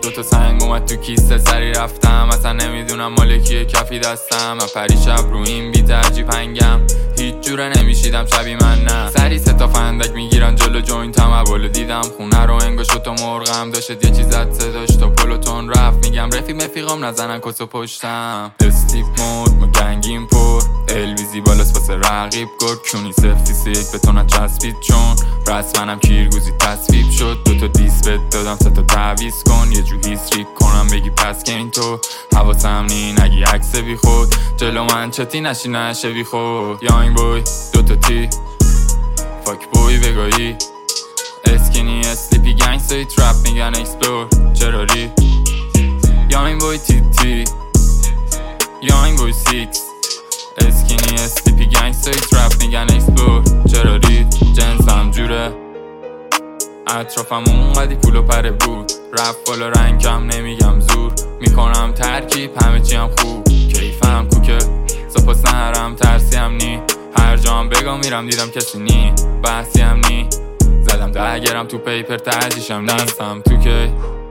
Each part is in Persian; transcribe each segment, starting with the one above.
دوتا سنگ اومد تو کیسه سری رفتم، اصلا نمیدونم مالکیه کفی دستم. من پری شب رو این بی ترجیب هنگم، هیچ جوره نمیشیدم شبی من نه. سری 3 تا فندک میگیرن جلو جوینتم، اولو دیدم خونه رو انگار شد و مرغم داشت یه چیز زد صداش تا پلوتون رفت. میگم مفیقام نزنن کسو پشتم. استیپ مود ما گنگیم پر الویزی بالاست واسه رقیب گرد کونی سفتی به تو نچسبید چون رسمنم کیرگوزی تصویب شد. 2 تا دیس بد دادم 3 تا تعویز کن، یه جو هیستریک کنم بگی پس که این تو حواسم نی نگی عکس بی خود جلو من چتی نشی نشه بی خود. یانگ بوی 2 تا تی فاک بوی بگاهی اسکینی اسلیپی گنگستری ترپ میگن اکسپلور چرا ری. یانگ بوی تی تی یانگ بوی 6 اسکینی اسلیپی گنگستری ترپ میگن اکسپلور چرا ری. جنسم جوره اطرافم اونقدی پول و پره بود، رفت بالا رنگم نمیگم زور میکنم ترکیب همه چی هم خوب کیفم کوکه سپاس نهرم ترسی هم نی هر جام بگم میرم دیدم کسی نی بحثی هم نی زدم 10 گرم تو پیپر تهجیشم نیستم تو که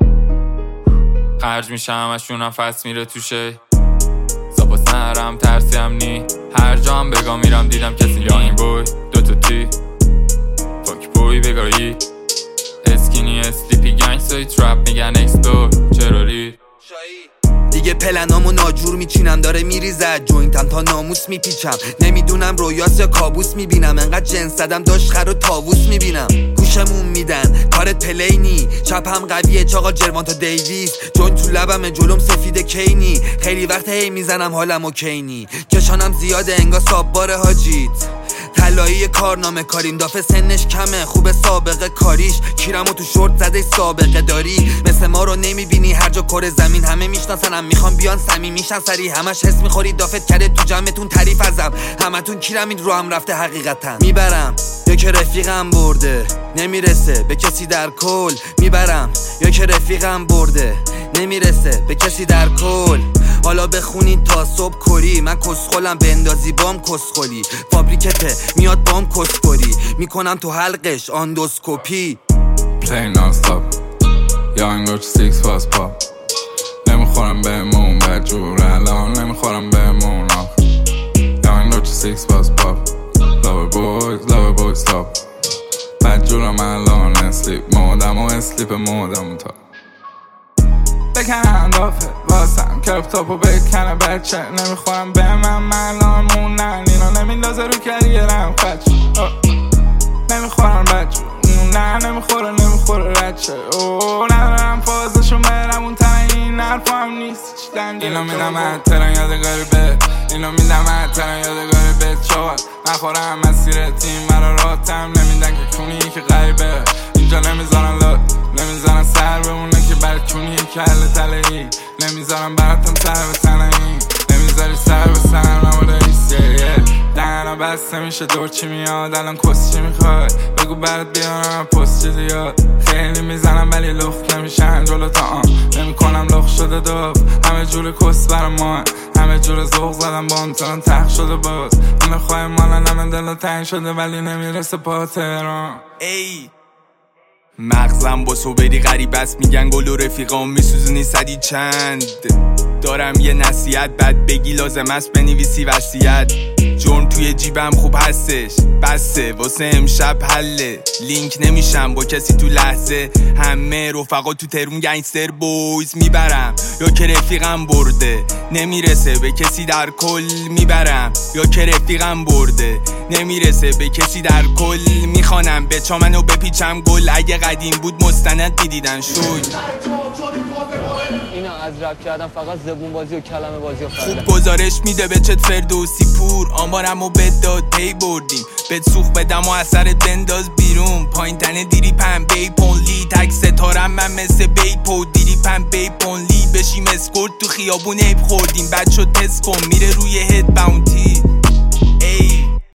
خرج میشم اشونم فست میره توشه سپاس نهرم ترسی هم نی هر جام بگم میرم دیدم کسی یانگ بوی 2 تا تی فاک بوی بگاهی اسکینی اسلیپی گنگستری ترپ میگن اکسپلور چرا ری. دیگه پلنامو ناجور میچینم داره میریزد جوینتم تا ناموس میپیچم نمیدونم رویاس یا کابوس میبینم انقدر جنس زدم داشت خر و تاووس میبینم گوشمون میدن کارت پلینی چپم قویه چاقا جروان تا دیویس جون تو لبم جلوم سفید کینی خیلی وقت هی میزنم حالم اوکینی کشانم زیاده انگار ساببار حاجیت طلایی کارنامه کاریم دافه سنش کمه خوبه سابقه کاریش کیرمو تو شورت زده سابقه داری مثل ما رو نمیبینی هر جا کره زمین همه میشناسنم میخوام بیان صمیمیشن سری همش حس میخوری دافت کرده تو جمعتون تعریف ازم همتون کیرم این رو هم رفته حقیقتا میبرم یا که رفیقم برده نمیرسه به کسی در کل میبرم یا که رفیقم برده نمیرسه به کسی در کل حالا بخونید تا صبح کری من کسخولم بندازی بام کسخولی فابریکته میاد بام کسخوری میکنم تو حلقش آندوسکوپی Play non-stop یانگ بوی 6 فاست پاپ نمیخورم بهمون بدجور الان نمیخورم بهمون یانگ بوی 6 فاست پاپ love boy stop بدجورم الان اسلیپ مودم و اسلیپ مودم تا بکنم دافه واسم کرپ تاپو بکنه بچه نمیخورم به من الان مونن اینا نمیندازه رو کریرم خچ نمیخورم بچه نه نمیخوره رچه ندارم فازشون برم اون تنه این حرفم نیست اینا میدم حتران یادگاری به اینا میدم حتران یادگاری به چوال نخورم مسیر تیم مرا راتم نمیدن که کونی که غریبه اینجا نمیذارن لط نمیذارن سر بمونه که برکونی کل تلهی نمیذارن براتم سر به تنهی نمیذاری سر به سر نمو رئیسیه دهنم بسته میشه دور چی میاد الان کس چی میخوای بگو برات بیارم پست چی زیاد خیلی میزنم ولی لخ نمیشن جلو تا نمیکنم لخ شده دوب همه جور کس برا ما همه جور ذوق زدم با امتحان تخ شده باز اون خواهی مالا همه دل تنگ شده ولی نمیرسه پا تهران ای مغزم با صبری غریب است میگن گل و رفیقام میسوزونی صدی چند دارم یه نصیحت بد بگی لازم است بنویسی وصیت جرم توی جیبم خوب هستش بسه واسه امشب حله لینک نمیشم با کسی تو لحظه همه رفقا تو ترون گنگستر بویز میبرم یا که رفیقم برده نمیرسه به کسی در کل میبرم یا که رفیقم برده نمیرسه به کسی در کل میخوانم به چامنو بپیچم گل اگه قدیم بود مستند میدیدن شوی اینا از رپ کردن فقط زبون بازی و کلمه بازی و خوب گزارش میده به چت فردوسی پور آمارمو بداد پی بردیم بهت سوخ بدم و اثرت بنداز بیرون پایین تنه دیری پن بی پونلی تک ستارم من مثل بی پو دیری پن بی پونلی بشیم اسکورت تو خیابون ایب خوردیم بد شد تست کن میره روی هد باونتی